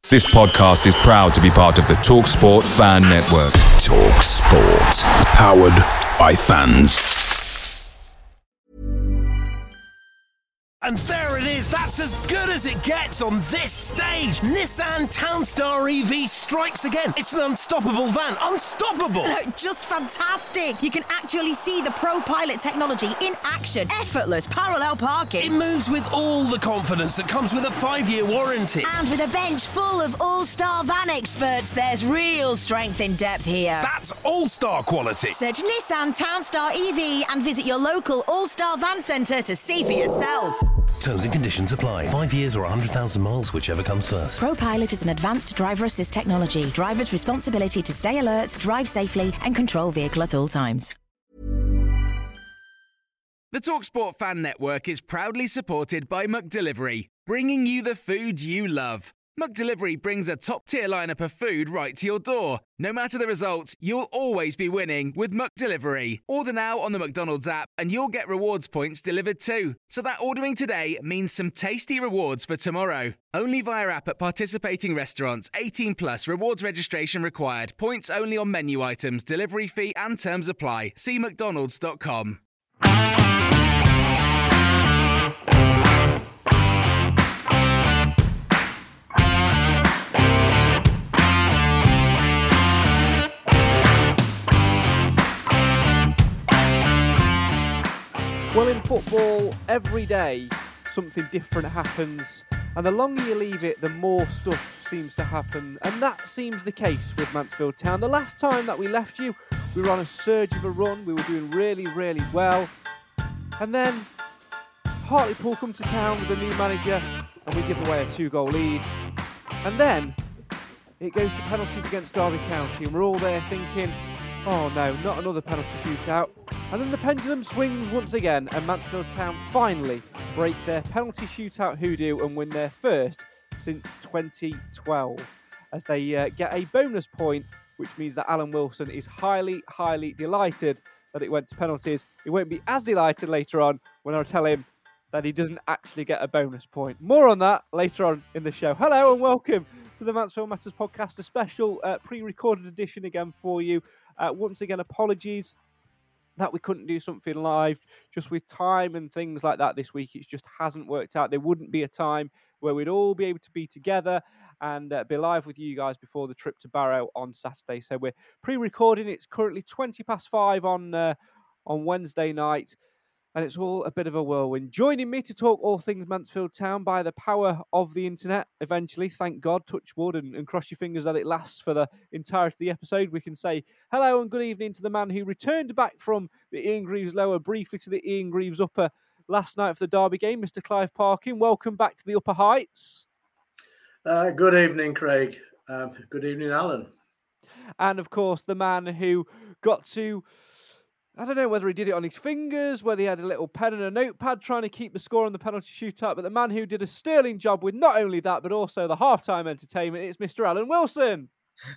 This podcast is proud to be part of the TalkSport Fan Network. TalkSport. Powered by fans. And there it is, that's as good as it gets on this stage. Nissan Townstar EV strikes again. It's an unstoppable van, unstoppable. Just fantastic. You can actually see the ProPilot technology in action. Effortless parallel parking. It moves with all the confidence that comes with a 5-year warranty. And with a bench full of all-star van experts, there's real strength in depth here. That's all-star quality. Search Nissan Townstar EV and visit your local all-star van centre to see for yourself. Terms and conditions apply. 5 years or 100,000 miles, whichever comes first. ProPilot is an advanced driver assist technology. Driver's responsibility to stay alert, drive safely and control vehicle at all times. The TalkSport Fan Network is proudly supported by McDelivery, bringing you the food you love. McDelivery brings a top-tier lineup of food right to your door. No matter the result, you'll always be winning with McDelivery. Order now on the McDonald's app and you'll get rewards points delivered too. So that ordering today means some tasty rewards for tomorrow. Only via app at participating restaurants. 18 plus. Rewards registration required. Points only on menu items. Delivery fee and terms apply. See mcdonalds.com. Well, in football, every day something different happens, and the longer you leave it, the more stuff seems to happen, and that seems the case with Mansfield Town. The last time that we left you, we were on a surge of a run, we were doing really, really well, and then Hartlepool come to town with a new manager, and we give away a 2-goal lead, and then it goes to penalties against Derby County, and we're all there thinking, oh no, not another penalty shootout. And then the pendulum swings once again and Mansfield Town finally break their penalty shootout hoodoo and win their first since 2012 as they get a bonus point, which means that Alan Wilson is highly, highly delighted that it went to penalties. He won't be as delighted later on when I tell him that he doesn't actually get a bonus point. More on that later on in the show. Hello and welcome to the Mansfield Matters podcast, a special pre-recorded edition again for you. Once again, apologies that we couldn't do something live just with time and things like that this week. It just hasn't worked out. There wouldn't be a time where we'd all be able to be together and be live with you guys before the trip to Barrow on Saturday. So we're pre-recording. It's currently 5:20 on Wednesday night. And it's all a bit of a whirlwind. Joining me to talk all things Mansfield Town by the power of the internet, eventually, thank God, touch wood and cross your fingers that it lasts for the entirety of the episode. We can say hello and good evening to the man who returned back from the Ian Greaves lower briefly to the Ian Greaves upper last night for the Derby game, Mr. Clive Parkin. Welcome back to the upper heights. Good evening, Craig. Good evening, Alan. And of course, the man who got to... I don't know whether he did it on his fingers, whether he had a little pen and a notepad trying to keep the score on the penalty shootout, but the man who did a sterling job with not only that, but also the halftime entertainment, it's Mr. Alan Wilson.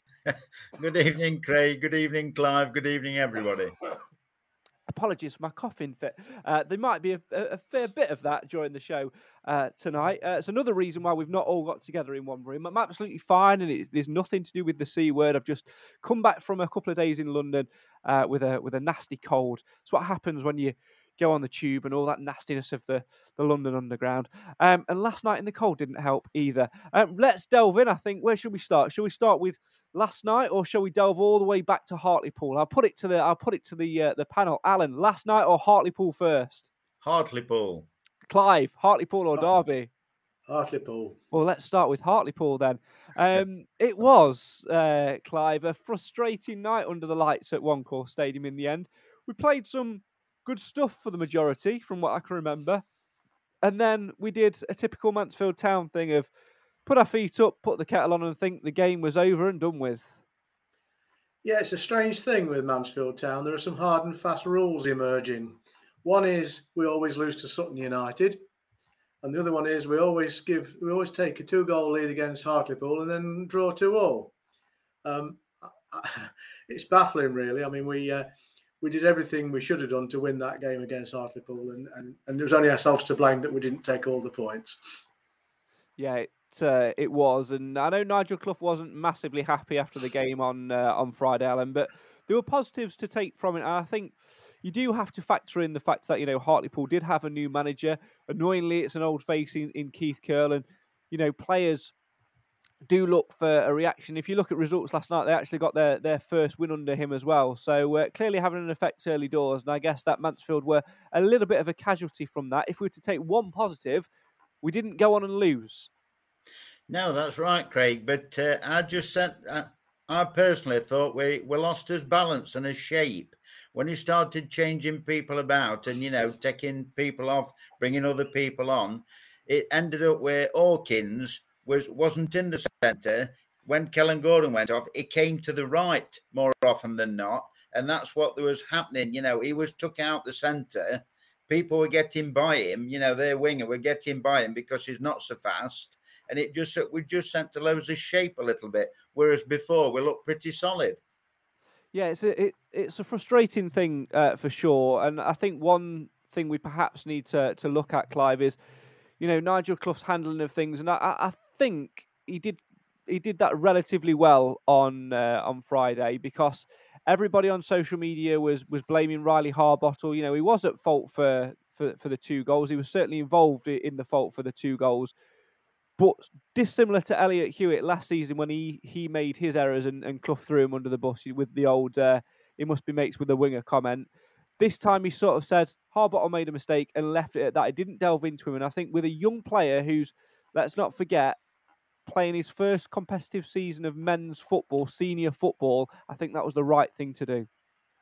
Good evening, Craig. Good evening, Clive. Good evening, everybody. Apologies for my coughing fit. There might be a fair bit of that during the show tonight. It's another reason why we've not all got together in one room. I'm absolutely fine, and there's nothing to do with the C word. I've just come back from a couple of days in London with a nasty cold. It's what happens when you go on the tube and all that nastiness of the London Underground. And last night in the cold didn't help either. Let's delve in, I think. Where should we start? Shall we start with last night, or shall we delve all the way back to Hartlepool? I'll put it to the panel. Alan, last night or Hartlepool first? Hartlepool. Clive, Hartlepool or Derby? Hartlepool. Well, let's start with Hartlepool then. It was, Clive, a frustrating night under the lights at One Call Stadium in the end. We played some good stuff for the majority, from what I can remember. And then we did a typical Mansfield Town thing of put our feet up, put the kettle on and think the game was over and done with. Yeah, it's a strange thing with Mansfield Town. There are some hard and fast rules emerging. One is we always lose to Sutton United. And the other one is we always take a 2-goal lead against Hartlepool and then draw 2-2. It's baffling, really. I mean, we did everything we should have done to win that game against Hartlepool, and it was only ourselves to blame that we didn't take all the points. Yeah, it was. And I know Nigel Clough wasn't massively happy after the game on Friday, Alan, but there were positives to take from it. And I think you do have to factor in the fact that, Hartlepool did have a new manager. Annoyingly, it's an old face in Keith Curl, and, players do look for a reaction. If you look at results last night, they actually got their first win under him as well. So clearly having an effect early doors, and I guess that Mansfield were a little bit of a casualty from that. If we were to take one positive, we didn't go on and lose. No, that's right, Craig. But I personally thought we lost his balance and his shape when he started changing people about and, taking people off, bringing other people on. It ended up where Hawkins wasn't in the centre. When Kellen Gordon went off, it came to the right more often than not. And that's what was happening. He was took out the centre. People were getting by him. Their winger were getting by him because he's not so fast. And we just sent to lose his shape a little bit, whereas before we looked pretty solid. Yeah, it's a frustrating thing for sure. And I think one thing we perhaps need to look at, Clive, is Nigel Clough's handling of things, and I think he did that relatively well on Friday, because everybody on social media was blaming Riley Harbottle. He was at fault for the 2 goals. He was certainly involved in the fault for the 2 goals. But dissimilar to Elliot Hewitt last season, when he made his errors and Clough threw him under the bus with the old "he must be mates with the winger" comment. This time he sort of said Harbottle made a mistake and left it at that. He didn't delve into him. And I think with a young player who's, let's not forget, playing his first competitive season of men's football, senior football, I think that was the right thing to do.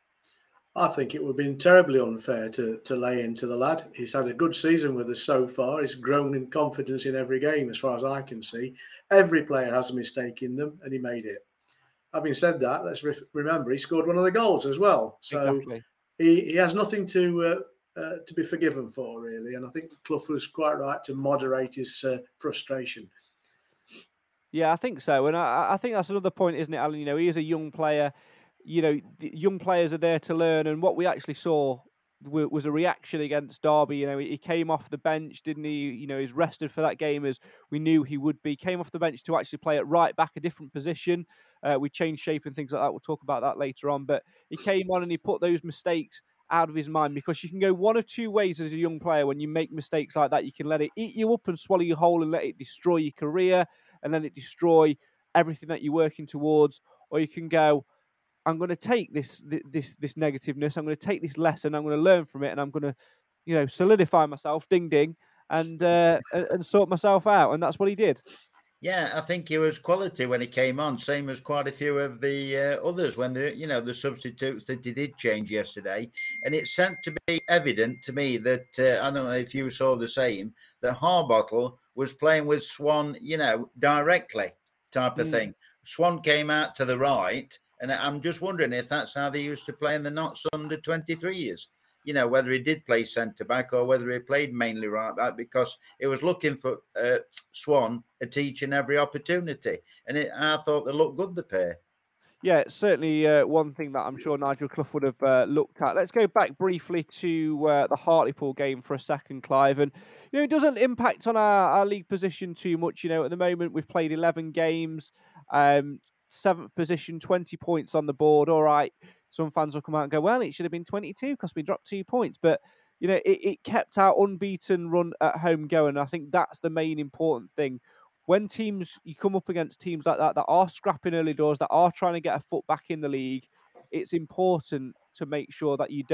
I think it would have been terribly unfair to lay into the lad. He's had a good season with us so far. He's grown in confidence in every game, as far as I can see. Every player has a mistake in them, and he made it. Having said that, let's remember he scored one of the goals as well. So exactly. He has nothing to be forgiven for, really. And I think Clough was quite right to moderate his frustration. Yeah, I think so. And I think that's another point, isn't it, Alan? He is a young player. The young players are there to learn. And what we actually saw was a reaction against Derby. He came off the bench, didn't he? He's rested for that game, as we knew he would be. Came off the bench to actually play at right back, a different position. We changed shape and things like that. We'll talk about that later on. But he came on and he put those mistakes out of his mind, because you can go one of 2 ways as a young player when you make mistakes like that. You can let it eat you up and swallow you whole and let it destroy your career and let it destroy everything that you're working towards. Or you can go, I'm going to take this negativeness, I'm going to take this lesson, I'm going to learn from it, and I'm going to, solidify myself, ding ding, and sort myself out. And that's what he did. Yeah, I think he was quality when he came on, same as quite a few of the others when the substitutes that he did change yesterday. And it seemed to be evident to me that, I don't know if you saw the same, that Harbottle was playing with Swan, directly type of thing. Swan came out to the right, and I'm just wondering if that's how they used to play in the Notts under 23s. Whether he did play centre-back or whether he played mainly right-back, because it was looking for Swan at each and every opportunity. And I thought they looked good, the pair. Yeah, it's certainly one thing that I'm sure Nigel Clough would have looked at. Let's go back briefly to the Hartlepool game for a second, Clive. And, it doesn't impact on our league position too much. At the moment, we've played 11 games, 7th position, 20 points on the board. All right. Some fans will come out and go, well, it should have been 22 because we dropped 2 points. But, it kept our unbeaten run at home going. I think that's the main important thing. When you come up against teams like that are scrapping early doors, that are trying to get a foot back in the league, it's important to make sure that you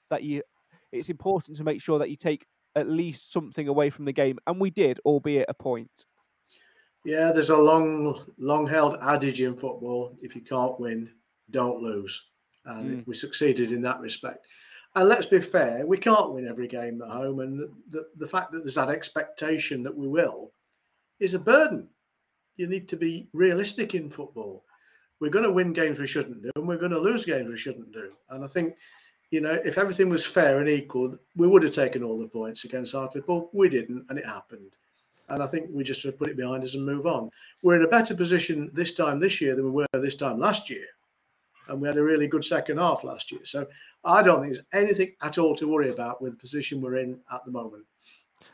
take at least something away from the game. And we did, albeit a point. Yeah, there's a long-held adage in football: if you can't win, don't lose. And we succeeded in that respect. And let's be fair, we can't win every game at home. And the fact that there's that expectation that we will is a burden. You need to be realistic in football. We're going to win games we shouldn't do, and we're going to lose games we shouldn't do. And I think, if everything was fair and equal, we would have taken all the points against Hartlepool. We didn't, and it happened. And I think we just have to put it behind us and move on. We're in a better position this year than we were this time last year. And we had a really good second half last year. So I don't think there's anything at all to worry about with the position we're in at the moment.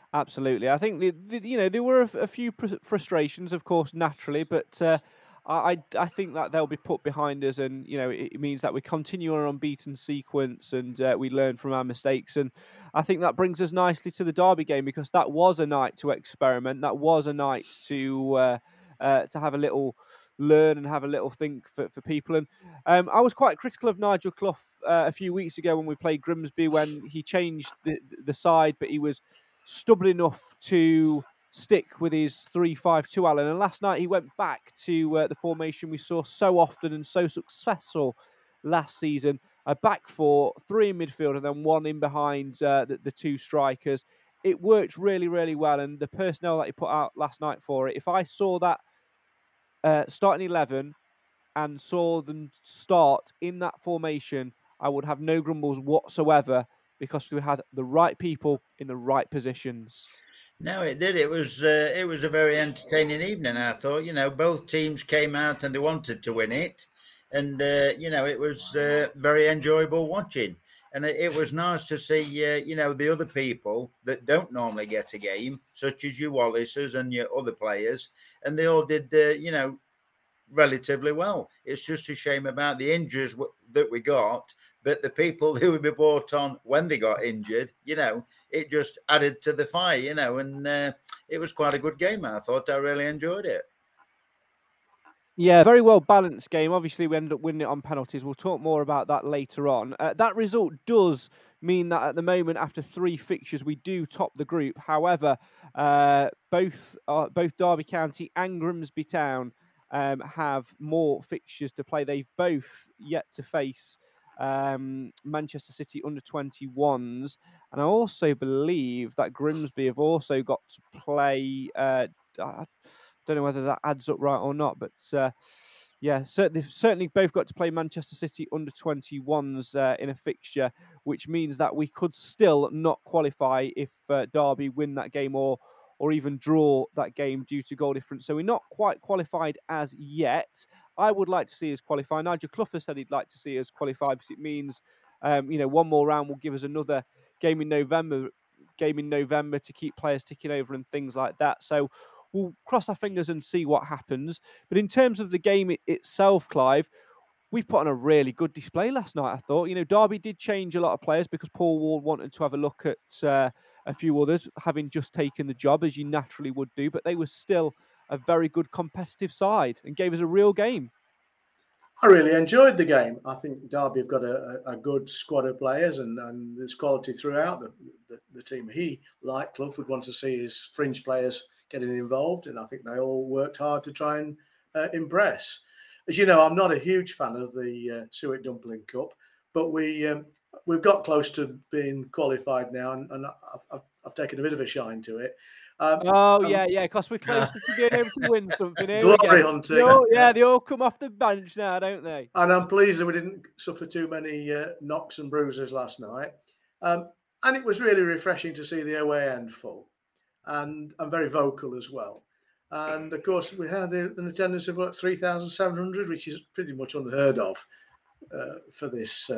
Absolutely. I think there were a few frustrations, of course, naturally, but I think that they'll be put behind us, and it means that we continue our unbeaten sequence and we learn from our mistakes. And I think that brings us nicely to the Derby game, because that was a night to experiment. That was a night to have a little learn and have a little think for people. And I was quite critical of Nigel Clough a few weeks ago when we played Grimsby, when he changed the side, but he was stubborn enough to stick with his 3-5-2, Alan. And last night he went back to the formation we saw so often and so successful last season: a back four, three in midfield, and then one in behind the two strikers. It worked really, really well, and the personnel that he put out last night for it, if I saw that starting 11 and saw them start in that formation, I would have no grumbles whatsoever, because we had the right people in the right positions. No, it did. It was a very entertaining evening, I thought. Both teams came out and they wanted to win it. And, it was very enjoyable watching. And it was nice to see, the other people that don't normally get a game, such as your Wallaces and your other players. And they all did, relatively well. It's just a shame about the injuries that we got. But the people who would be brought on when they got injured, it just added to the fire, and it was quite a good game, I thought. I really enjoyed it. Yeah, very well balanced game. Obviously, we ended up winning it on penalties. We'll talk more about that later on. That result does mean that at the moment, after 3 fixtures, we do top the group. However, both Derby County and Grimsby Town have more fixtures to play. They've both yet to face Manchester City under-21s, and I also believe that Grimsby have also got to play. I don't know whether that adds up right or not, but certainly both got to play Manchester City under-21s in a fixture, which means that we could still not qualify if Derby win that game or even draw that game due to goal difference. So we're not quite qualified as yet. I would like to see us qualify. Nigel Clough has said he'd like to see us qualify, because it means, one more round will give us another game in November to keep players ticking over and things like that. So we'll cross our fingers and see what happens. But in terms of the game itself, Clive, we put on a really good display last night, I thought. Derby did change a lot of players because Paul Ward wanted to have a look at a few others, having just taken the job, as you naturally would do. But they were still a very good competitive side and gave us a real game. I really enjoyed the game. I think Derby have got a good squad of players, and there's quality throughout the team. He, like Clough, would want to see his fringe players getting involved, and I think they all worked hard to try and impress. As you know, I'm not a huge fan of the Suet Dumpling Cup, but we've got close to being qualified now, and I've taken a bit of a shine to it. Because we're close to being able to win something. Here Glory hunting. They all come off the bench now, don't they? And I'm pleased that we didn't suffer too many knocks and bruises last night. And it was really refreshing to see the away end full, and very vocal as well. And of course, we had an attendance of 3,700, which is pretty much unheard of for this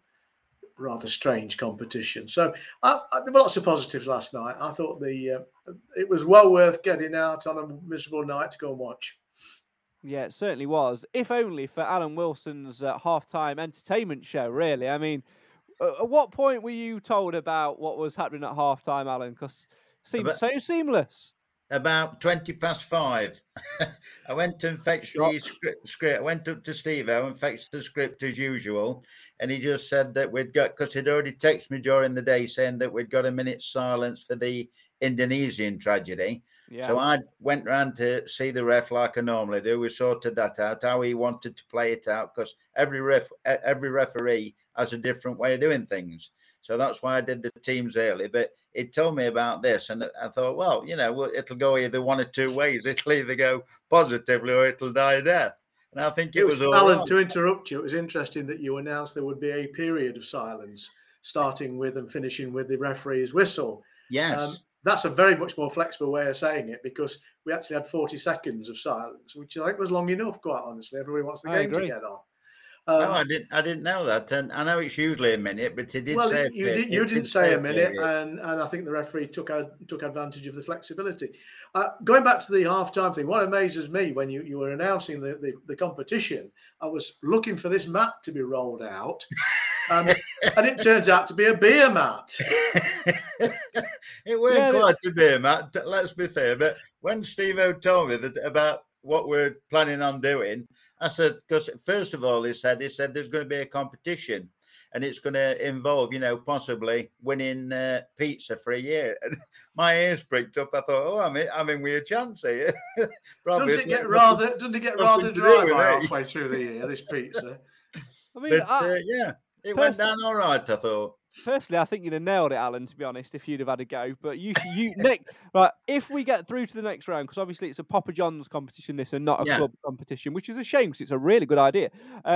rather strange competition. So there were lots of positives last night. I thought it was well worth getting out on a miserable night to go and watch. Yeah, it certainly was. If only for Alan Wilson's halftime entertainment show, really. I mean, at what point were you told about what was happening at halftime, Alan? Because it seemed so seamless. About 5:20. I went and fetched the script. I went up to Steve-O and fetched the script as usual. And he just said that we'd got, because he'd already texted me during the day saying that we'd got a minute's silence for the Indonesian tragedy. Yeah. So I went round to see the ref like I normally do. We sorted that out, how he wanted to play it out, because every referee has a different way of doing things. So that's why I did the teams early. But it told me about this, and I thought, well, it'll go either one or two ways. It'll either go positively or it'll die a death. And I think it was all Alan, wrong. To interrupt you, it was interesting that you announced there would be a period of silence, starting with and finishing with the referee's whistle. Yes. That's a very much more flexible way of saying it, because we actually had 40 seconds of silence, which I think was long enough, quite honestly. Everybody wants the game to get on. I didn't know that, and I know it's usually a minute, but he did Well, say you didn't say a minute, period. and I think the referee took advantage of the flexibility. Going back to the half-time thing, what amazes me when you were announcing the competition, I was looking for this mat to be rolled out, and it turns out to be a beer mat. It weren't quite a beer mat, let's be fair, but when Steve-O told me about what we're planning on doing, I said, because first of all, he said there's going to be a competition and it's going to involve, possibly winning pizza for a year. And my ears pricked up. I thought, oh, I'm in with a chance here. Doesn't it get rather dry by halfway through the year, this pizza? I mean, it went down all right, I thought. Personally, I think you'd have nailed it, Alan, to be honest, if you'd have had a go. But Nick, right, if we get through to the next round, because obviously it's a Papa John's competition, this, and not a club competition, which is a shame because it's a really good idea.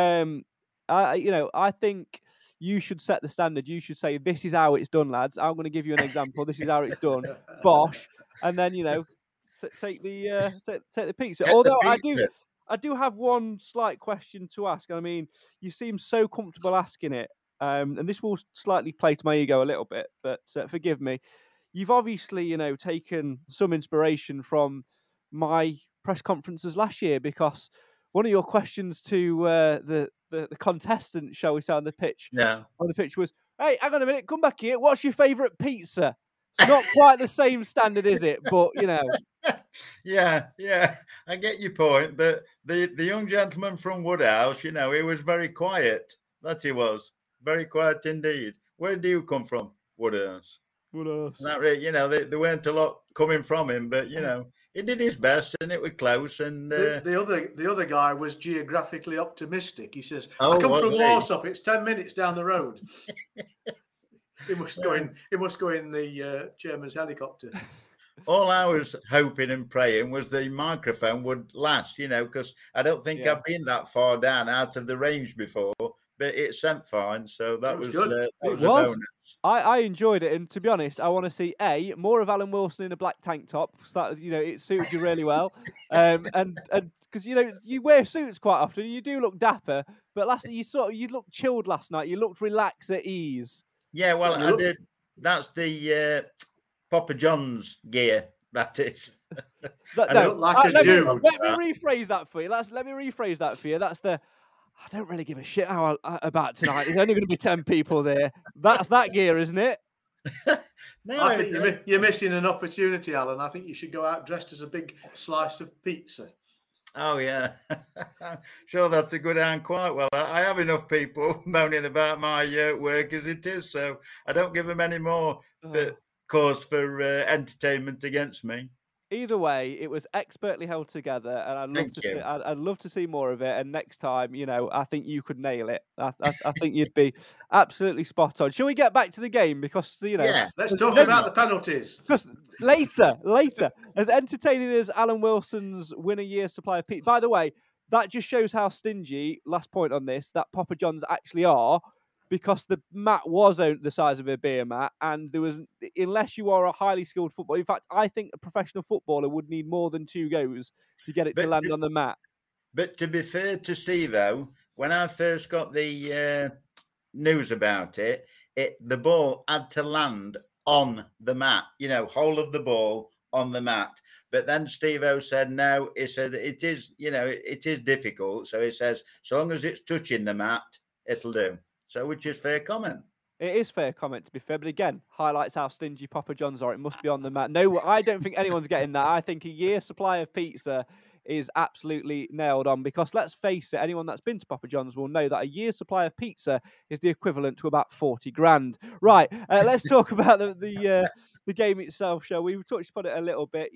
I think you should set the standard. You should say, this is how it's done, lads. I'm going to give you an example. This is how it's done. Bosh. And then, take the pizza. Although I do have one slight question to ask. I mean, you seem so comfortable asking it. And this will slightly play to my ego a little bit, but forgive me. You've obviously, taken some inspiration from my press conferences last year, because one of your questions to the contestant, shall we say, on the pitch was, "Hey, hang on a minute, come back here. What's your favourite pizza?" It's not quite the same standard, is it? But Yeah, I get your point. But the young gentleman from Woodhouse, he was very quiet. That he was. Very quiet indeed. Where do you come from? Woodhouse. Not really, there weren't a lot coming from him, but he did his best, and it was close. And the other guy was geographically optimistic. He says, "I come from Warsop. It's 10 minutes down the road." He must go in the chairman's helicopter. All I was hoping and praying was the microphone would last, because I don't think I've been that far down out of the range before. But it sent fine, so that was good. That was a bonus. I enjoyed it, and to be honest, I want to see more of Alan Wilson in a black tank top. So that, it suits you really well, and because you wear suits quite often, you do look dapper. But you looked chilled last night. You looked relaxed, at ease. Yeah, well, I did. That's the Papa John's gear. That is. Let me rephrase that for you. Let me rephrase that for you. That's the. I don't really give a shit about tonight. There's only going to be 10 people there. That's that gear, isn't it? No, I think you're missing an opportunity, Alan. I think you should go out dressed as a big slice of pizza. Oh, yeah. Sure, that's a good hand quite well. I have enough people moaning about my work as it is, so I don't give them any more cause for entertainment against me. Either way, it was expertly held together, and I'd love to see more of it. And next time, I think you could nail it. I think you'd be absolutely spot on. Shall we get back to the game? Because let's talk about the penalties. Because later, as entertaining as Alan Wilson's win a year supply of pizza. By the way, that just shows how stingy. Last point on this, that Papa John's actually are. Because the mat was the size of a beer mat, and there was, unless you are a highly skilled footballer, in fact, I think a professional footballer would need more than 2 goes to get it to land on the mat. But to be fair to Steve, though, when I first got the news about it, the ball had to land on the mat, whole of the ball on the mat. But then Steve-O said no. He said it is, it is difficult. So he says, so long as it's touching the mat, it'll do. So, which is fair comment. It is fair comment, to be fair. But again, highlights how stingy Papa John's are. It must be on the mat. No, I don't think anyone's getting that. I think a year's supply of pizza is absolutely nailed on, because let's face it, anyone that's been to Papa John's will know that a year's supply of pizza is the equivalent to about 40 grand. Right, let's talk about the game itself, shall we? We've touched upon it a little bit.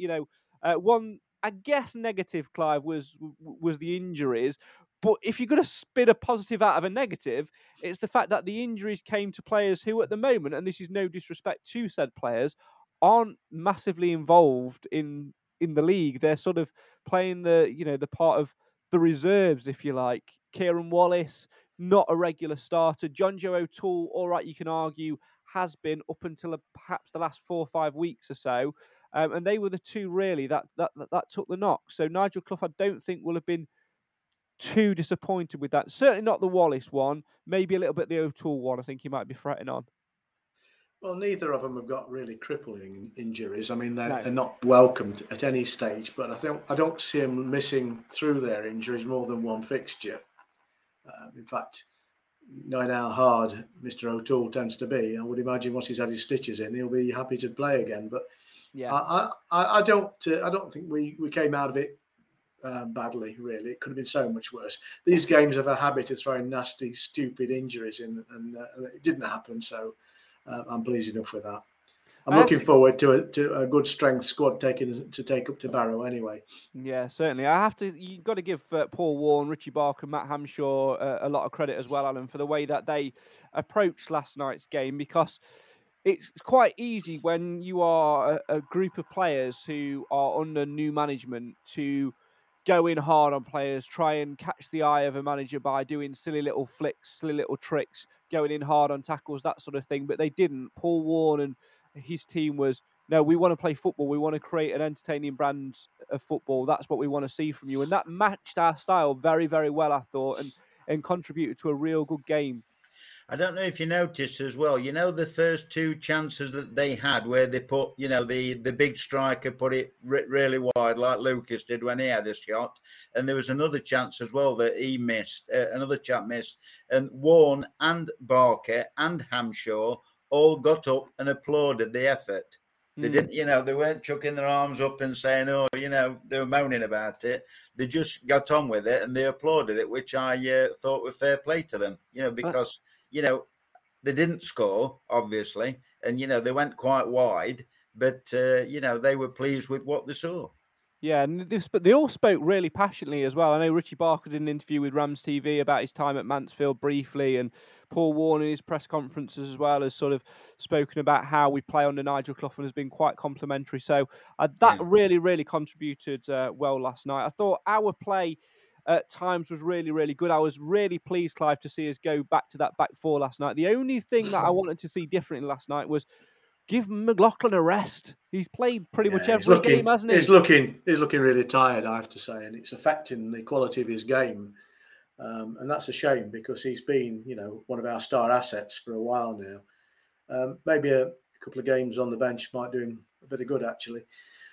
One, I guess, negative, Clive, was the injuries. But if you're going to spin a positive out of a negative, it's the fact that the injuries came to players who, at the moment, and this is no disrespect to said players, aren't massively involved in the league. They're sort of playing the part of the reserves, if you like. Kieran Wallace, not a regular starter. John Joe O'Toole, all right, you can argue, has been up until perhaps the last 4 or 5 weeks or so. And they were the two, really, that took the knock. So Nigel Clough, I don't think, will have been too disappointed with that. Certainly not the Wallace one. Maybe a little bit the O'Toole one. I think he might be fretting on. Well, neither of them have got really crippling injuries. I mean, No. they're not welcomed at any stage, but I don't see them missing through their injuries more than one fixture. In fact, knowing how hard Mr. O'Toole tends to be, I would imagine once he's had his stitches in, he'll be happy to play again. But Yeah, I don't think we came out of it badly. Really, it could have been so much worse. These games have a habit of throwing nasty, stupid injuries in, and it didn't happen. So I'm pleased enough with that. I'm looking forward to a good strength squad take up to Barrow anyway. Yeah, certainly. You've got to give Paul Warne, Richie Barker, Matt Hamshaw a lot of credit as well, Alan, for the way that they approached last night's game, because it's quite easy when you are a group of players who are under new management to go in hard on players, try and catch the eye of a manager by doing silly little flicks, silly little tricks, going in hard on tackles, that sort of thing. But they didn't. Paul Warne and his team was, no, we want to play football. We want to create an entertaining brand of football. That's what we want to see from you. And that matched our style very, very well, I thought, and contributed to a real good game. I don't know if you noticed as well, the first two chances that they had where they put, the big striker put it really wide like Lucas did when he had a shot. And there was another chance as well that he missed, another chap missed. And Warne and Barker and Hamshaw all got up and applauded the effort. They didn't, they weren't chucking their arms up and saying, they were moaning about it. They just got on with it and they applauded it, which I thought was fair play to them, because... they didn't score, obviously, and, they went quite wide, but, they were pleased with what they saw. Yeah, and they all spoke really passionately as well. I know Richie Barker did an interview with Rams TV about his time at Mansfield briefly, and Paul Warne in his press conferences as well has sort of spoken about how we play under Nigel Clough and has been quite complimentary. So that really, really contributed well last night. I thought our play at times was really, really good. I was really pleased, Clive, to see us go back to that back four last night. The only thing that I wanted to see differently last night was give McLaughlin a rest. He's played pretty much every game, hasn't he? He's looking really tired, I have to say, and it's affecting the quality of his game. And that's a shame because he's been, one of our star assets for a while now. Maybe a couple of games on the bench might do him a bit of good, actually.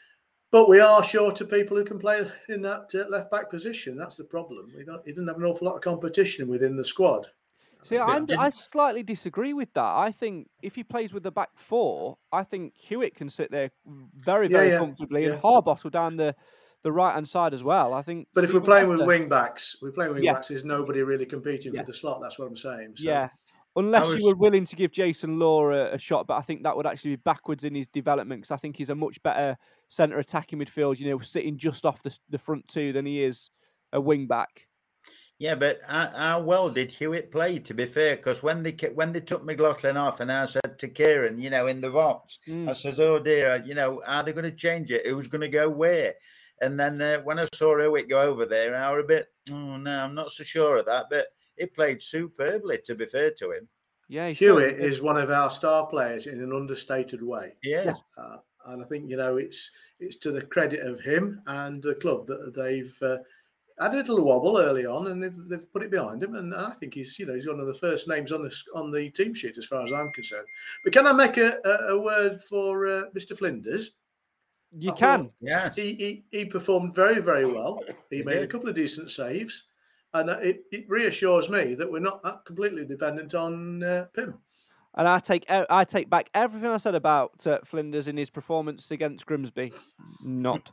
But we are short of people who can play in that left-back position. That's the problem. He doesn't have an awful lot of competition within the squad. See, I slightly disagree with that. I think if he plays with the back four, I think Hewitt can sit there very, very comfortably and Harbottle down the right-hand side as well. I think. But if we're playing with wing-backs, there's nobody really competing for the slot. That's what I'm saying. So. Yeah. Unless you were willing to give Jason Law a shot, but I think that would actually be backwards in his development because I think he's a much better centre attacking midfield, sitting just off the front two than he is a wing back. Yeah, but how well did Hewitt play, to be fair? Because when they took McLaughlin off and I said to Kieran, in the box, I says, oh dear, are they going to change it? Who's going to go where? And then when I saw Hewitt go over there, I was a bit, I'm not so sure of that, but he played superbly, to be fair to him. Yeah, Hewitt is one of our star players in an understated way. Yeah. And I think, it's to the credit of him and the club that they've had a little wobble early on and they've put it behind him. And I think he's one of the first names on the team sheet as far as I'm concerned. But can I make a word for Mr. Flinders? You can. Yeah. He performed very, very well. He made a couple of decent saves. And it reassures me that we're not completely dependent on Pym. And I take back everything I said about Flinders in his performance against Grimsby. Not.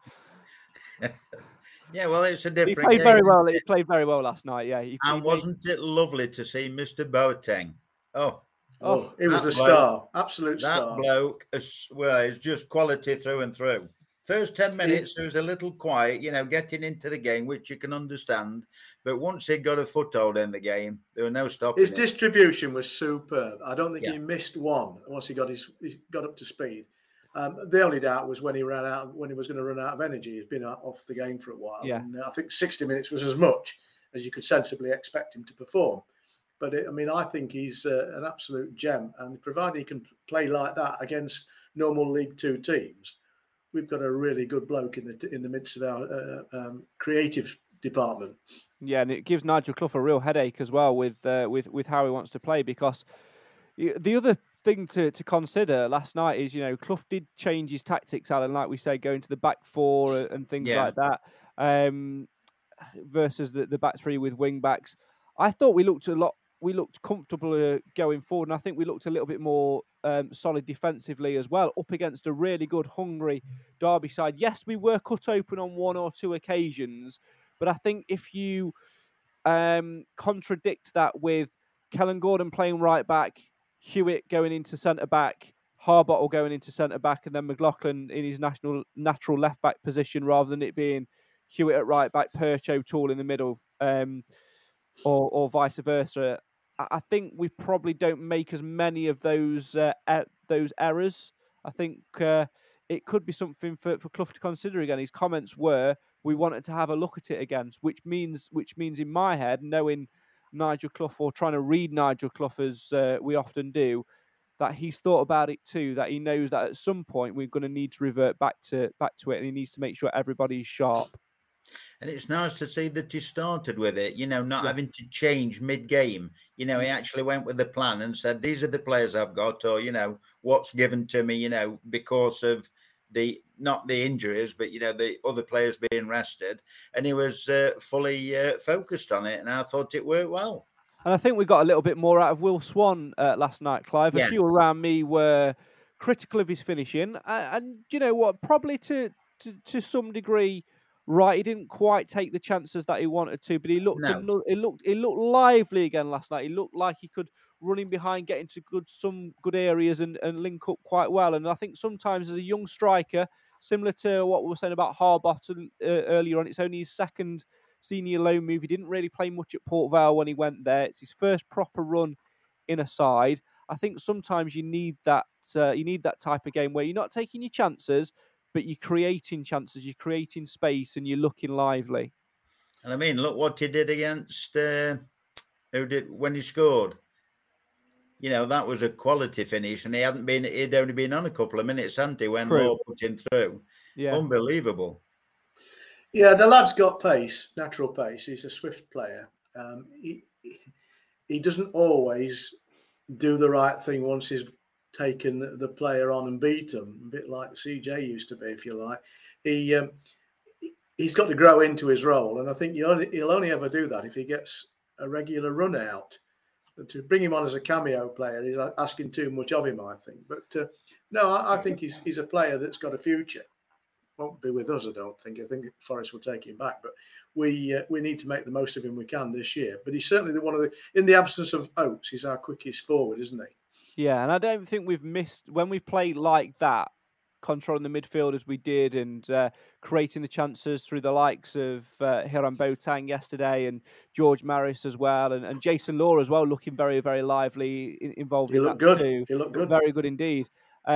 Yeah, well, it's a different. He played very well. He played very well last night. Yeah. Wasn't it lovely to see Mr. Boateng? Oh, he was a star, absolute star. That bloke, is just quality through and through. First 10 minutes, there was a little quiet, getting into the game, which you can understand. But once he got a foothold in the game, there were no stopping. His distribution was superb. I don't think he missed one once he got up to speed. The only doubt was when he was going to run out of energy. He's been off the game for a while. Yeah. And I think 60 minutes was as much as you could sensibly expect him to perform. But I think he's an absolute gem. And provided he can play like that against normal League Two teams, we've got a really good bloke in the midst of our creative department. Yeah, and it gives Nigel Clough a real headache as well with how he wants to play, because the other thing to consider last night is, Clough did change his tactics, Alan, like we say, going to the back four and things like that, versus the back three with wing backs. I thought we looked comfortable going forward, and I think we looked a little bit more solid defensively as well, up against a really good, hungry Derby side. Yes, we were cut open on one or two occasions, but I think if you contradict that with Kellen Gordon playing right back, Hewitt going into centre back, Harbottle going into centre back, and then McLaughlin in his natural left back position, rather than it being Hewitt at right back, Perch O'Toole in the middle, or vice versa. I think we probably don't make as many of those errors. I think it could be something for Clough to consider again. His comments were, we wanted to have a look at it again, which means in my head, knowing Nigel Clough, or trying to read Nigel Clough as we often do, that he's thought about it too, that he knows that at some point we're going to need to revert back to it, and he needs to make sure everybody's sharp. And it's nice to see that he started with it, not having to change mid-game. He actually went with the plan and said, these are the players I've got, or, what's given to me, because of not the injuries, but, the other players being rested. And he was fully focused on it, and I thought it worked well. And I think we got a little bit more out of Will Swan last night, Clive. A few around me were critical of his finishing. And you know what, probably to some degree, right, he didn't quite take the chances that he wanted to, but he looked lively again last night. He looked like he could run in behind, get into some good areas and link up quite well. And I think sometimes as a young striker, similar to what we were saying about Harbottle earlier on, it's only his second senior loan move. He didn't really play much at Port Vale when he went there. It's his first proper run in a side. I think sometimes you need that type of game where you're not taking your chances, but you're creating chances, you're creating space, and you're looking lively. And I mean, look what he did against when he scored. That was a quality finish, and he'd only been on a couple of minutes, hadn't he, when Moore put him through. Yeah. Unbelievable. Yeah, the lad's got pace, natural pace. He's a swift player. He doesn't always do the right thing once he's taken the player on and beat him, a bit like CJ used to be, if you like. He's got to grow into his role, and I think he'll only ever do that if he gets a regular run out. To bring him on as a cameo player is asking too much of him, I think. But no, I think he's a player that's got a future. Won't be with us, I don't think. I think Forest will take him back, but we need to make the most of him we can this year. But he's certainly in the absence of Oates, he's our quickest forward, isn't he? Yeah, and I don't think we've missed, when we play like that, controlling the midfield as we did and creating the chances through the likes of Hiram Boateng yesterday and George Maris as well, and Jason Law as well, looking very, very lively, involved in that too. He looked good. Very good indeed.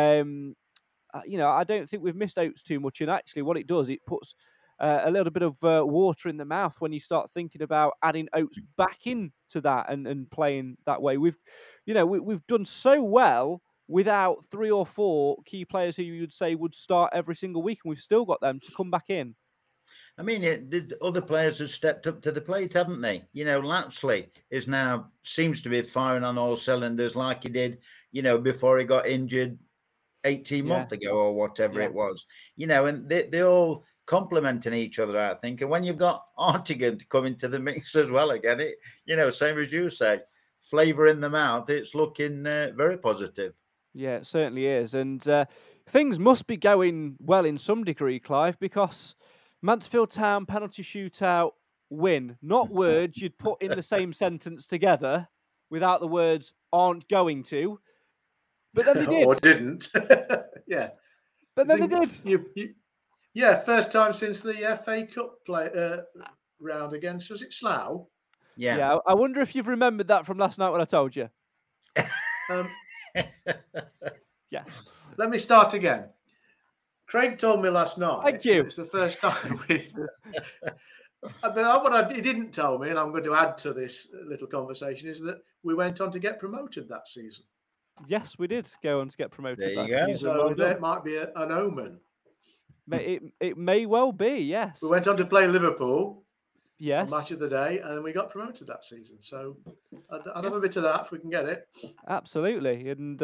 I don't think we've missed Oates too much, and actually what it does, it puts a little bit of water in the mouth when you start thinking about adding Oates back into that and playing that way. We've done so well without 3 or 4 key players who you'd say would start every single week, and we've still got them to come back in. I mean, the other players have stepped up to the plate, haven't they? Latsley seems to be firing on all cylinders like he did, before he got injured 18 months ago or whatever it was. And they all complementing each other, I think. And when you've got Artigan to come into the mix as well again, same as you say, flavour in the mouth, it's looking very positive. Yeah, it certainly is. And things must be going well in some degree, Clive, because Mansfield Town penalty shootout win. Not words you'd put in the same sentence together without the words aren't going to. But then they did. Or didn't. Yeah. But then they did. First time since the FA Cup round against, was it Slough? Yeah. I wonder if you've remembered that from last night when I told you. Yes. Let me start again. Craig told me last night. Thank you. It's the first time what he didn't tell me, and I'm going to add to this little conversation, is that we went on to get promoted that season. Yes, we did go on to get promoted. There you go. So that might be an omen. It may well be, yes. We went on to play Liverpool. Yes. Match of the day, and then we got promoted that season. So I'd have a bit of that if we can get it. Absolutely. And,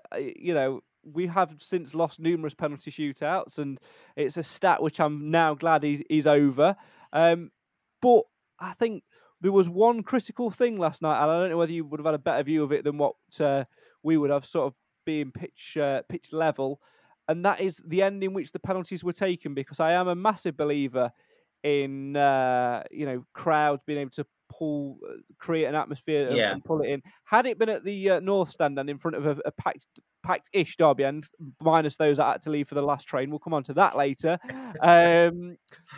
we have since lost numerous penalty shootouts, and it's a stat which I'm now glad he's over. But I think there was one critical thing last night, and I don't know whether you would have had a better view of it than what we would have, sort of being pitch level, and that is the end in which the penalties were taken, because I am a massive believer in crowds being able to create an atmosphere and pull it in. Had it been at the North Stand and in front of a packed-ish Derby end, minus those that had to leave for the last train, we'll come on to that later. And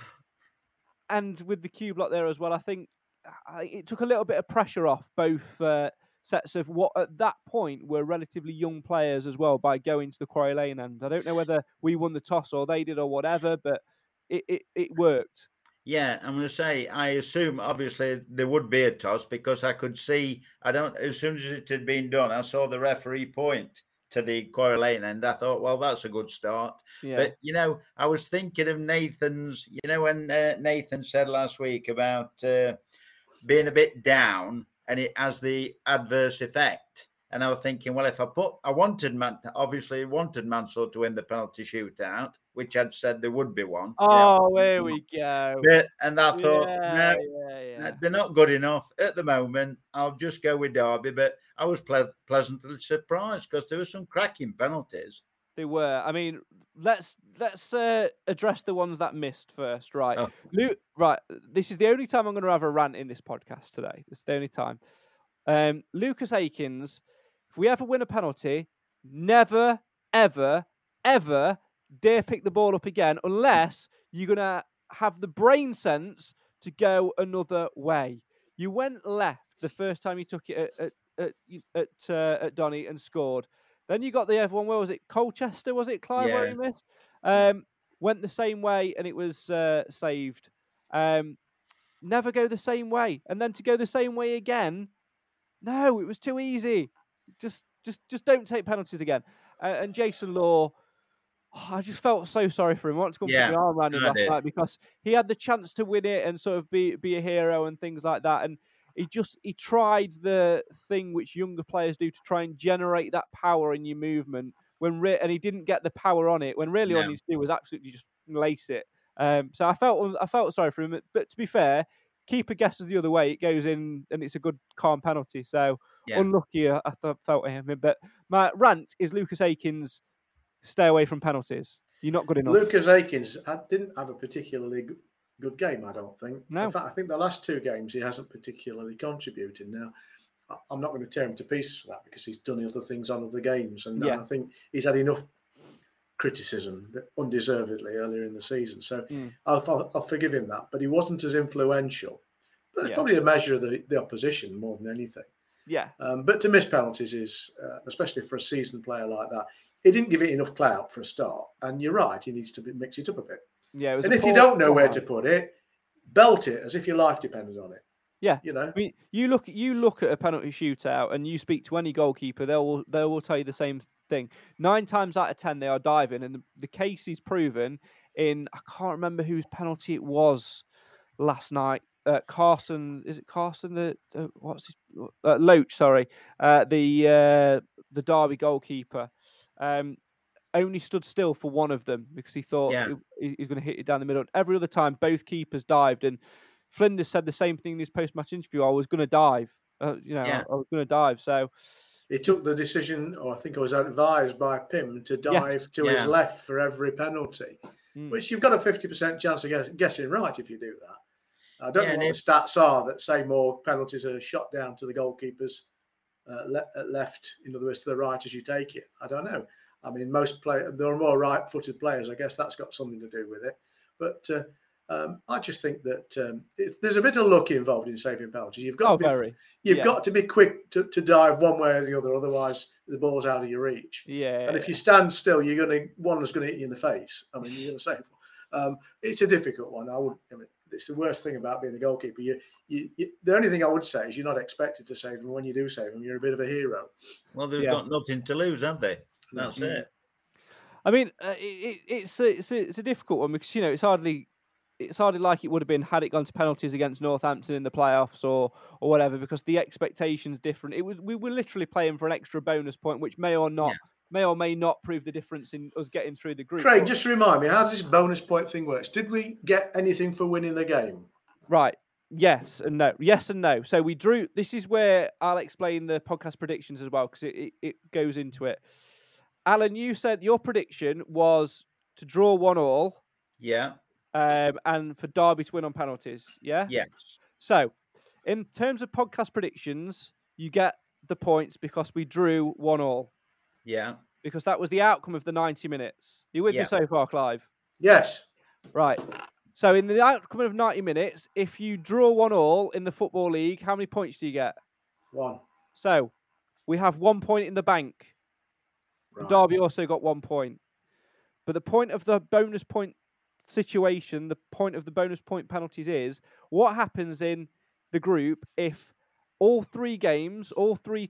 with the Q block there as well, I think it took a little bit of pressure off both sets of what at that point were relatively young players as well by going to the Quarry Lane end. I don't know whether we won the toss or they did or whatever, but it worked. Yeah, I'm going to say, I assume, obviously, there would be a toss because I could see, as soon as it had been done, I saw the referee point to the Quarry Lane and I thought, well, that's a good start. Yeah. But, I was thinking of Nathan's, when Nathan said last week about being a bit down and it has the adverse effect. And I was thinking, well, if I wanted Mansell to win the penalty shootout, which I'd said there would be one. Oh, there we go. And I thought, they're not good enough at the moment. I'll just go with Derby. But I was pleasantly surprised because there were some cracking penalties. They were. I mean, let's address the ones that missed first, right? Oh. Right. This is the only time I'm going to have a rant in this podcast today. It's the only time. Lucas Akins, if we ever win a penalty, never, ever, ever dare pick the ball up again unless you're going to have the brain sense to go another way. You went left the first time you took it at Donny and scored. Then you got the other one. Where was it? Colchester, was it? Clive, where he missed? Went the same way and it was saved. Never go the same way. And then to go the same way again, no, it was too easy. Just don't take penalties again. And Jason Law, I just felt so sorry for him. I wanted to come put my arm around him last night because he had the chance to win it and sort of be a hero and things like that. And he tried the thing which younger players do to try and generate that power in your movement and he didn't get the power on it when really all he needs to do was absolutely just lace it. So I felt sorry for him. But to be fair, keeper guesses the other way, it goes in and it's a good calm penalty. So unlucky I felt him. But my rant is Lucas Akins, stay away from penalties. You're not good enough. Lucas Akins didn't have a particularly good game, I don't think. No. In fact, I think the last two games he hasn't particularly contributed. Now, I'm not going to tear him to pieces for that because he's done other things on other games. And I think he's had enough criticism undeservedly earlier in the season. So I'll forgive him that. But he wasn't as influential. But it's probably a measure of the opposition more than anything. Yeah. But to miss penalties is, especially for a seasoned player like that, he didn't give it enough clout for a start. And you're right, he needs to mix it up a bit. Yeah. And if you don't know where to put it, belt it as if your life depended on it. Yeah. I mean, you look at a penalty shootout and you speak to any goalkeeper, they will tell you the same thing. 9 times out of 10 they are diving, and the case is proven in, I can't remember whose penalty it was last night. Carson, is it Carson? Loach, sorry. The Derby goalkeeper only stood still for one of them because he thought he's going to hit it down the middle. Every other time, both keepers dived, and Flinders said the same thing in his post-match interview. I was going to dive. I was going to dive. So he took the decision, or I think I was advised by Pim to dive to his left for every penalty, which you've got a 50% chance of guessing right if you do that. I don't know what the stats are that say more penalties are shot down to the goalkeeper's left, in other words, to the right as you take it. I don't know. I mean, there are more right-footed players. I guess that's got something to do with it. But I just think that there's a bit of luck involved in saving penalties. You've got to be quick to dive one way or the other, otherwise the ball's out of your reach. Yeah. And if you stand still, one is going to hit you in the face. I mean, you're going to save. It's a difficult one. It's the worst thing about being a goalkeeper. The only thing I would say is you're not expected to save them. When you do save them, you're a bit of a hero. Well, they've got nothing to lose, have they? That's it. I mean, it's a difficult one because it's hardly it sounded like it would have been had it gone to penalties against Northampton in the playoffs or whatever, because the expectation's different. We were literally playing for an extra bonus point, which may or may not prove the difference in us getting through the group. Craig, just remind me, how does this bonus point thing work? Did we get anything for winning the game? Right. Yes and no. Yes and no. So we drew. This is where I'll explain the podcast predictions as well, because it goes into it. Alan, you said your prediction was to draw 1-1. Yeah. And for Derby to win on penalties. Yeah? Yes. So, in terms of podcast predictions, you get the points because we drew 1-1. Yeah. Because that was the outcome of the 90 minutes. You with me so far, Clive? Yes. Right. So, in the outcome of 90 minutes, if you draw 1-1 in the Football League, how many points do you get? 1. So, we have 1 point in the bank. Right. Derby also got 1 point. But the point of the bonus point situation, the point of the bonus point penalties is what happens in the group if all 3 games, all 4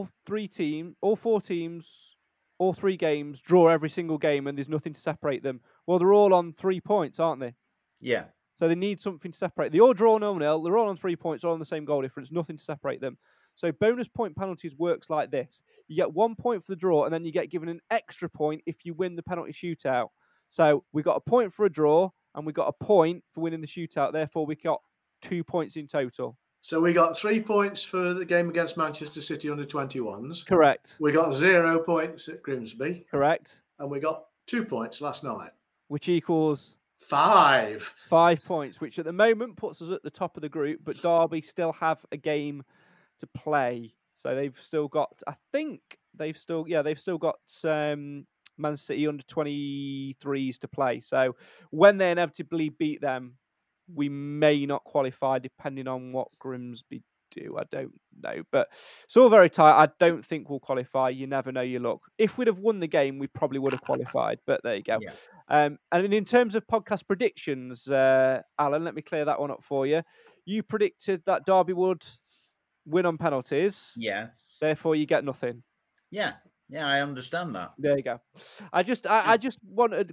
teams, all 3 games draw every single game and there's nothing to separate them. Well, they're all on 3 points, aren't they? Yeah. So they need something to separate. They all draw 0-0. They're all on 3 points, all on the same goal difference, nothing to separate them. So bonus point penalties works like this. You get 1 point for the draw and then you get given an extra point if you win the penalty shootout. So we got a point for a draw and we got a point for winning the shootout. Therefore, we got 2 points in total. So we got 3 points for the game against Manchester City under 21s. Correct. We got 0 points at Grimsby. Correct. And we got 2 points last night. Which equals 5. 5 points, which at the moment puts us at the top of the group. But Derby still have a game to play. So they've still got, I think they've still got Man City under 23s to play. So when they inevitably beat them, we may not qualify depending on what Grimsby do. I don't know. But it's all very tight. I don't think we'll qualify. You never know your luck. If we'd have won the game, we probably would have qualified. But there you go. Yeah. And in terms of podcast predictions, Alan, let me clear that one up for you. You predicted that Derby would win on penalties. Yes. Therefore, you get nothing. Yeah. Yeah, I understand that. There you go. I just wanted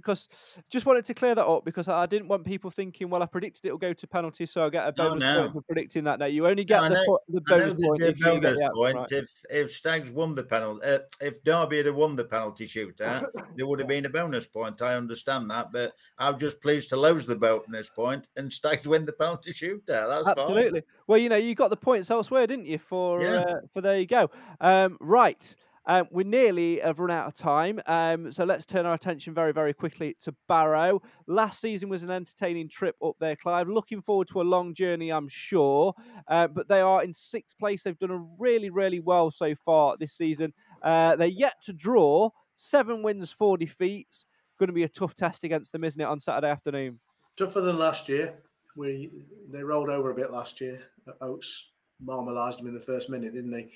to clear that up because I didn't want people thinking, well, I predicted it'll go to penalties, so I get a bonus point for predicting that. No, you only get the bonus point if you get right. If Stags won the penalty, if Derby had won the penalty shootout, there would have been a bonus point. I understand that, but I'm just pleased to lose the bonus point and Stags win the penalty shootout. That's absolutely fine. Well, you got the points elsewhere, didn't you? For there you go. Right. We nearly have run out of time, so let's turn our attention very, very quickly to Barrow. Last season was an entertaining trip up there, Clive. Looking forward to a long journey, I'm sure, but they are in 6th place. They've done really, really well so far this season. They're yet to draw, 7 wins, 4 defeats. Going to be a tough test against them, isn't it, on Saturday afternoon? Tougher than last year. They rolled over a bit last year. Oates marmalised them in the first minute, didn't they?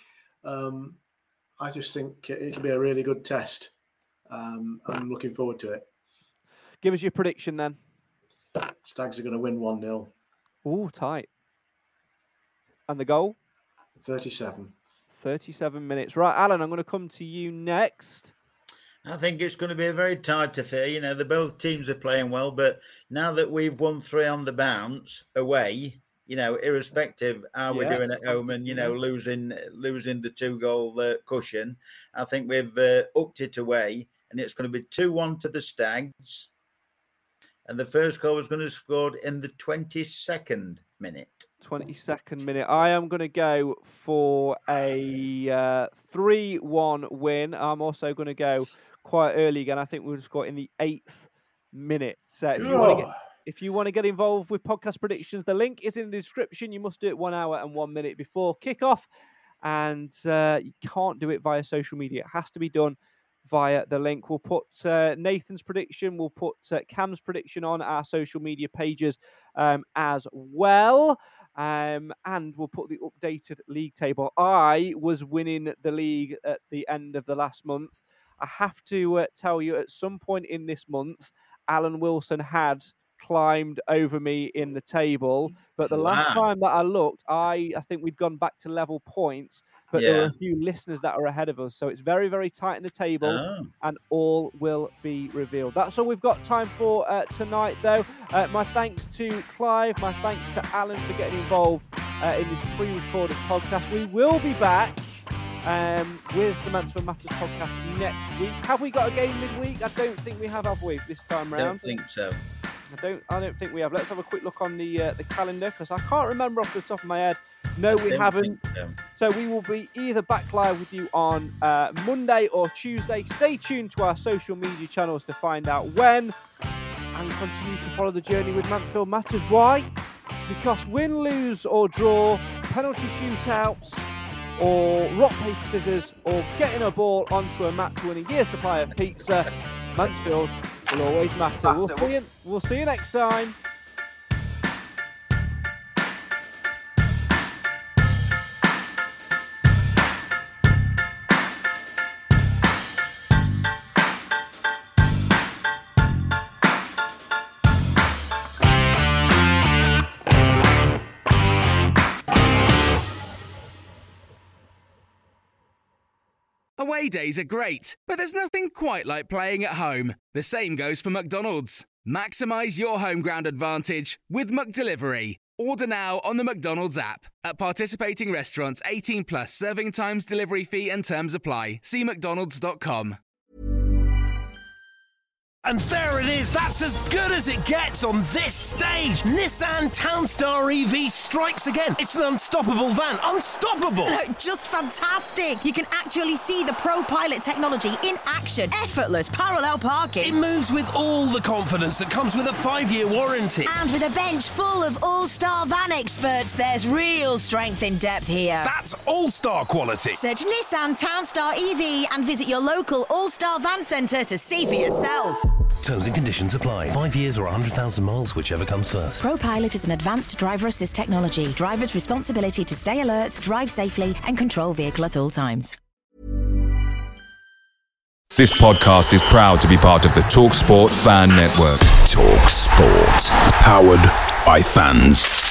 I just think it'll be a really good test. I'm looking forward to it. Give us your prediction then. Stags are going to win 1-0. Ooh, tight. And the goal? 37. 37 minutes. Right, Alan, I'm going to come to you next. I think it's going to be a very tight affair. The both teams are playing well, but now that we've won 3 on the bounce away, irrespective how we're doing at home and, losing the 2-goal cushion, I think we've upped it away and it's going to be 2-1 to the Stags. And the first goal was going to be scored in the 22nd minute. 22nd minute. I am going to go for a 3-1 win. I'm also going to go quite early again. I think we'll score in the 8th minute. So if you want to get involved with podcast predictions, the link is in the description. You must do it 1 hour and 1 minute before kickoff. And you can't do it via social media. It has to be done via the link. We'll put Nathan's prediction. We'll put Cam's prediction on our social media pages as well. And we'll put the updated league table. I was winning the league at the end of the last month. I have to tell you, at some point in this month, Alan Wilson had climbed over me in the table. But the last time that I looked, I think we'd gone back to level points, but there are a few listeners that are ahead of us. So it's very, very tight in the table, and all will be revealed. That's all we've got time for tonight, though. My thanks to Clive, my thanks to Alan for getting involved in this pre-recorded podcast. We will be back with the Mansfield Matters podcast next week. Have we got a game midweek? I don't think we have we, this time round? I don't think so. I don't think we have. Let's have a quick look on the calendar, because I can't remember off the top of my head. No, we haven't. So we will be either back live with you on Monday or Tuesday. Stay tuned to our social media channels to find out when, and continue to follow the journey with Mansfield Matters. Why? Because win, lose or draw, penalty shootouts, or rock, paper, scissors, or getting a ball onto a mat to win a year's supply of pizza, Mansfield will always matter. We'll see you next time. Away days are great, but there's nothing quite like playing at home. The same goes for McDonald's. Maximise your home ground advantage with McDelivery. Order now on the McDonald's app. At participating restaurants, 18 plus serving times, delivery fee and terms apply. See mcdonalds.com. And there it is, that's as good as it gets on this stage. Nissan Townstar EV strikes again. It's an unstoppable van, unstoppable. Just fantastic. You can actually see the ProPilot technology in action. Effortless parallel parking. It moves with all the confidence that comes with a 5-year warranty. And with a bench full of all-star van experts, there's real strength in depth here. That's all-star quality. Search Nissan Townstar EV and visit your local all-star van centre to see for yourself. Terms and conditions apply. 5 years or 100,000 miles, whichever comes first. ProPilot is an advanced driver assist technology. Driver's responsibility to stay alert, drive safely, and control vehicle at all times. This podcast is proud to be part of the TalkSport Fan Network. TalkSport. Powered by fans.